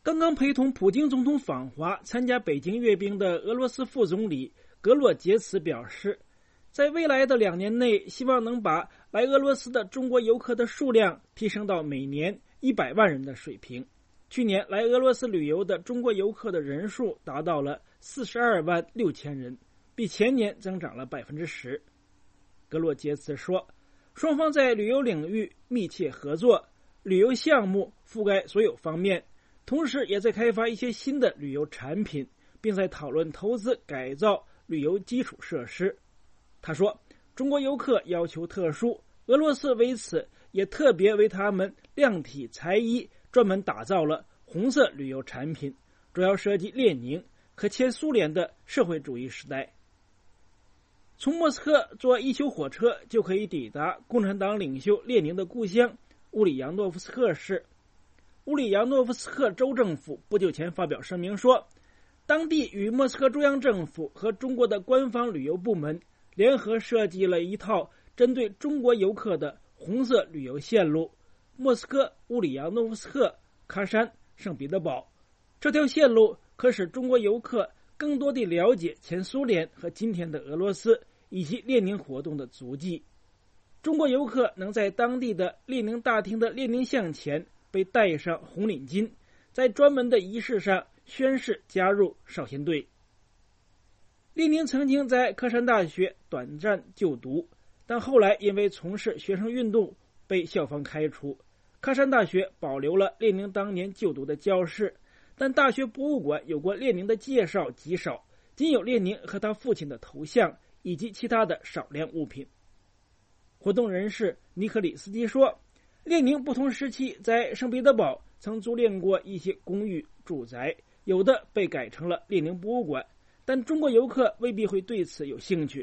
刚刚陪同普京总统访华参加北京阅兵的俄罗斯副总理格洛杰茨表示，在未来的2年内，希望能把来俄罗斯的中国游客的数量提升到每年100万人的水平。去年来俄罗斯旅游的中国游客的人数达到了42万6千人，比前年增长了10%。格洛杰茨说，双方在旅游领域密切合作，旅游项目覆盖所有方面，同时也在开发一些新的旅游产品，并在讨论投资改造旅游基础设施。他说，中国游客要求特殊，俄罗斯为此也特别为他们量体裁衣，专门打造了红色旅游产品，主要涉及列宁和前苏联的社会主义时代。从莫斯科坐1宿火车就可以抵达共产党领袖列宁的故乡乌里扬诺夫斯克市。乌里扬诺夫斯克州政府不久前发表声明说，当地与莫斯科中央政府和中国的官方旅游部门联合设计了一套针对中国游客的红色旅游线路：莫斯科、乌里扬诺夫斯克、喀山、圣彼得堡。这条线路可使中国游客更多地了解前苏联和今天的俄罗斯以及列宁活动的足迹。中国游客能在当地的列宁大厅的列宁像前被戴上红领巾，在专门的仪式上宣誓加入少先队。列宁曾经在喀山大学短暂就读，但后来因为从事学生运动被校方开除。喀山大学保留了列宁当年就读的教室，但大学博物馆有关列宁的介绍极少，仅有列宁和他父亲的头像以及其他的少量物品。活动人士尼克里斯基说，列宁不同时期在圣彼得堡曾租赁过一些公寓住宅，有的被改成了列宁博物馆，但中国游客未必会对此有兴趣。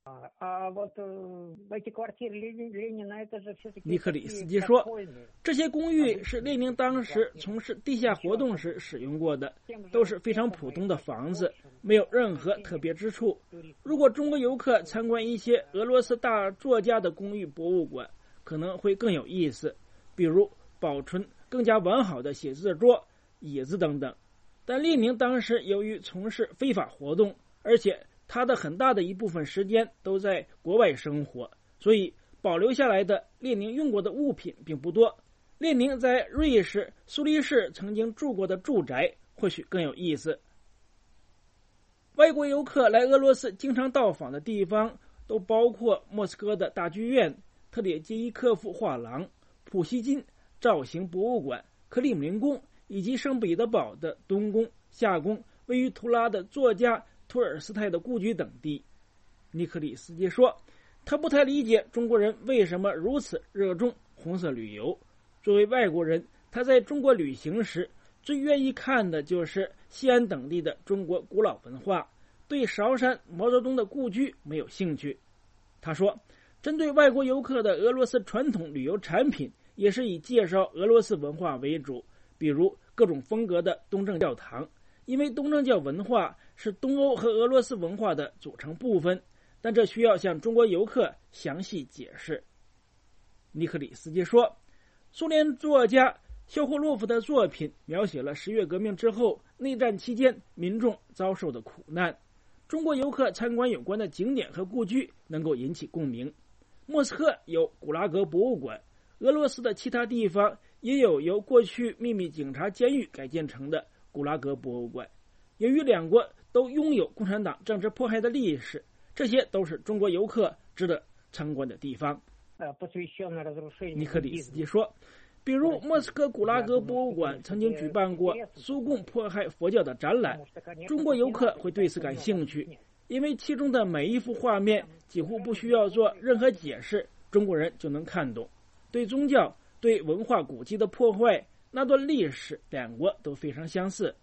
尼克里斯基说，这些公寓是列宁当时从事地下活动时使用过的，都是非常普通的房子，没有任何特别之处。如果中国游客参观一些俄罗斯大作家的公寓博物馆，可能会更有意思，比如保存更加完好的写字桌、椅子等等。但列宁当时由于从事非法活动，而且他的很大的一部分时间都在国外生活，所以保留下来的列宁用过的物品并不多。列宁在瑞士苏黎世曾经住过的住宅或许更有意思。外国游客来俄罗斯经常到访的地方都包括莫斯科的大剧院、特列杰伊科夫画廊、普希金造型博物馆、克里姆林宫以及圣彼得堡的东宫、夏宫、位于图拉的作家托尔斯泰的故居等地。尼克里斯基说，他不太理解中国人为什么如此热衷红色旅游。作为外国人，他在中国旅行时最愿意看的就是西安等地的中国古老文化，对韶山毛泽东的故居没有兴趣。他说，针对外国游客的俄罗斯传统旅游产品也是以介绍俄罗斯文化为主，比如各种风格的东正教堂，因为东正教文化是东欧和俄罗斯文化的组成部分，但这需要向中国游客详细解释。尼克里斯基说，苏联作家肖霍洛夫的作品描写了10月革命之后内战期间民众遭受的苦难，中国游客参观有关的景点和故居能够引起共鸣。莫斯科有古拉格博物馆，俄罗斯的其他地方也有由过去秘密警察监狱改建成的古拉格博物馆。由于两国都拥有共产党政治迫害的历史，这些都是中国游客值得参观的地方。尼克里斯基说，比如莫斯科古拉格博物馆曾经举办过苏共迫害佛教的展览，中国游客会对此感兴趣，因为其中的每一幅画面几乎不需要做任何解释，中国人就能看懂。对宗教、对文化古迹的破坏，那段历史两国都非常相似。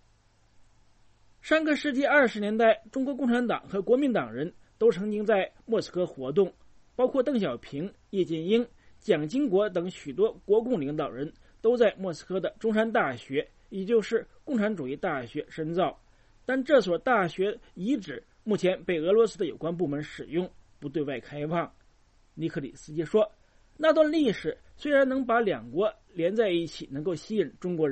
上个世纪20年代，中国共产党和国民党人都曾经在莫斯科活动，包括邓小平、叶剑英、蒋经国等许多国共领导人都在莫斯科的中山大学，也就是共产主义大学深造。但这所大学遗址目前被俄罗斯的有关部门使用，不对外开放。尼克里斯基说，那段历史虽然能把两国连在一起，能够吸引中国人，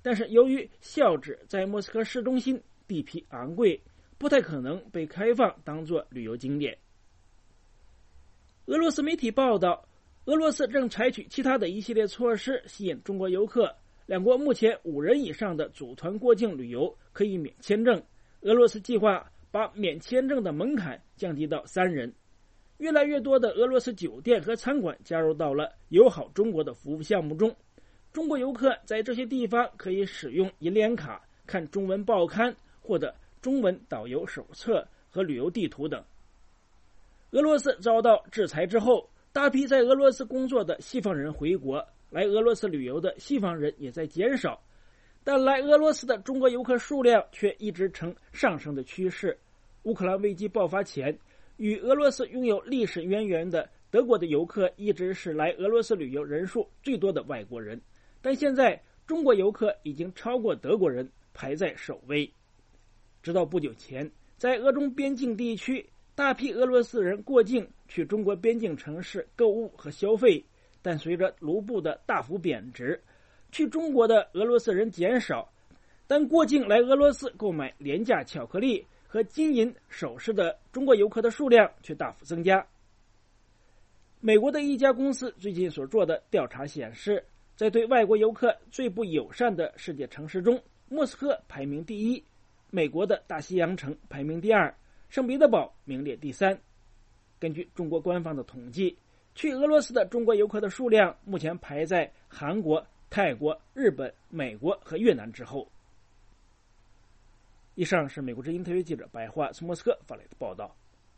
但是由于校址在莫斯科市中心，地皮昂贵，不太可能被开放当作旅游景点。俄罗斯媒体报道，俄罗斯正采取其他的一系列措施吸引中国游客。两国目前5人以上的组团过境旅游可以免签证，俄罗斯计划把免签证的门槛降低到3人。越来越多的俄罗斯酒店和餐馆加入到了友好中国的服务项目中。中国游客在这些地方可以使用银联卡、看中文报刊、获得中文导游手册和旅游地图等。俄罗斯遭到制裁之后，大批在俄罗斯工作的西方人回国，来俄罗斯旅游的西方人也在减少，但来俄罗斯的中国游客数量却一直呈上升的趋势。乌克兰危机爆发前，与俄罗斯拥有历史渊源的德国的游客一直是来俄罗斯旅游人数最多的外国人，但现在中国游客已经超过德国人，排在首位。直到不久前，在俄中边境地区，大批俄罗斯人过境去中国边境城市购物和消费，但随着卢布的大幅贬值，去中国的俄罗斯人减少，但过境来俄罗斯购买廉价巧克力和金银首饰的中国游客的数量却大幅增加。美国的一家公司最近所做的调查显示，在对外国游客最不友善的世界城市中，莫斯科排名第1，美国的大西洋城排名第2，圣彼得堡名列第3。根据中国官方的统计，去俄罗斯的中国游客的数量目前排在韩国、泰国、日本、美国和越南之后。以上是美国之音特约记者白桦从莫斯科发来的报道。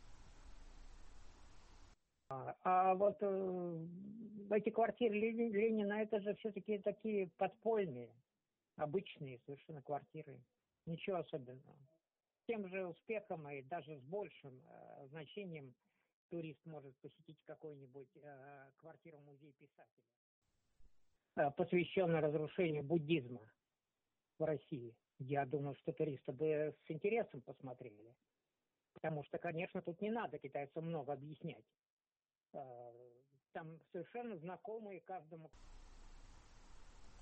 Вот эти квартиры Ленина, это же все-таки такие подпольные, обычные совершенно квартиры. Ничего особенного. С тем же успехом и даже с большим значением турист может посетить какую-нибудь квартиру-музей писателя, посвященную разрушению буддизма в России. Я думаю, что туристы бы с интересом посмотрели. Потому что, конечно, тут не надо китайцам много объяснять. Там совершенно знакомые каждому.